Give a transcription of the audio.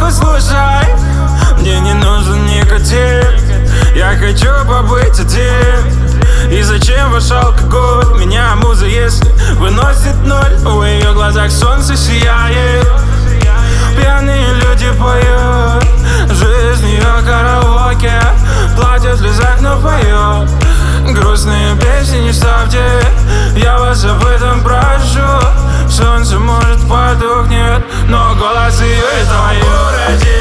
послушай, мне не нужен никотин. Я хочу побыть один. И зачем ваш алкоголь? Меня муза, если выносит ноль. В ее глазах солнце сияет. Пьяные люди поют, жизнь ее караоке. Платье в слезах, но поет грустные песни не ставьте. Я вас об этом прошу. Солнце может потухнет, но голос ее и твой.